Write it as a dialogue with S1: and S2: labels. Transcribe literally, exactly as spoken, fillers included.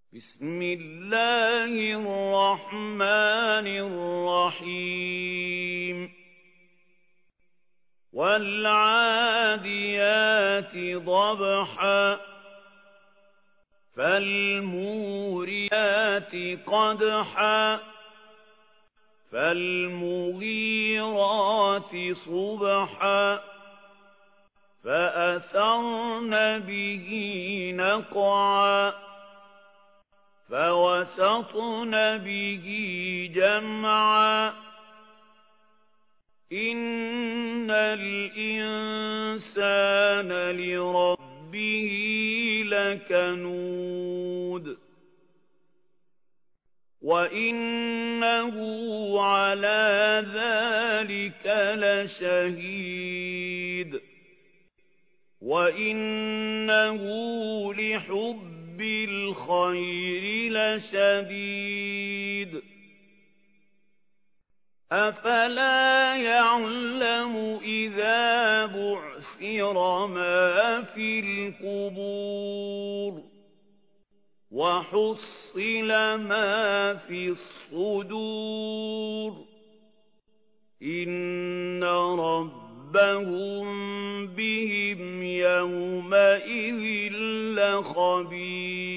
S1: بسم الله الرحمن الرحيم والعاديات ضبحا فالموريات قدحا فالمغيرات صبحا فأثرن به نقعا فوسطن به جمعا إن الإنسان لربه لكنود وإنه على ذلك لشهيد وإنه لحب بالخير لشديد أفلا يعلم إذا بعثر ما في القبور وحصل ما في الصدور إن ربهم بهم يومئذ لخبير